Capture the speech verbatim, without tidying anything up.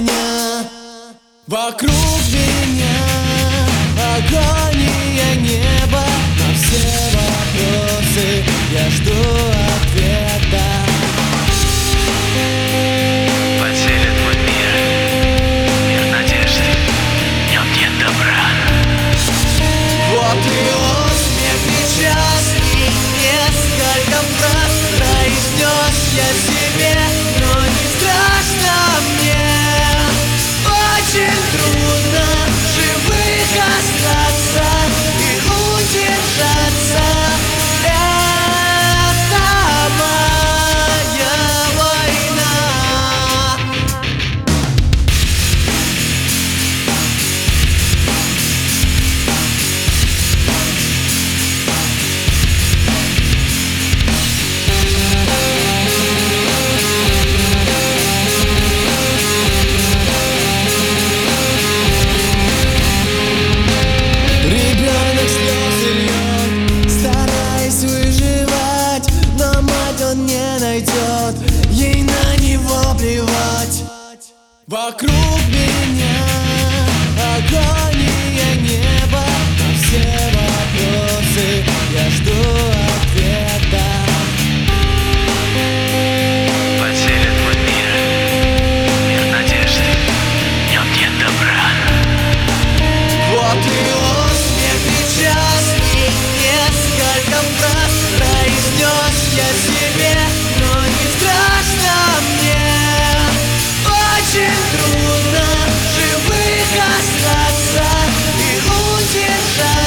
меня, вокруг меня агония неба. На все вопросы я жду ответа. Поделит мой мир, мир надежды, в нем нет добра. Вот и он, смех несчастный, несколько фраз произнес я себе, но не страшно мне. Очень трудно в живых остаться и удержаться. Это моя война. Ребенок слезы льет, стараясь выживать, но мать он не найдет, ей на него плевать. Вокруг меня агония неба. На все вопросы я жду ответа. Поделит мой мир, мир надежды, в нем нет добра. Вот и он, смех несчастный, несколько фраз произнес я себе, но не страшно мне. Очень трудно в живых остаться и удержаться.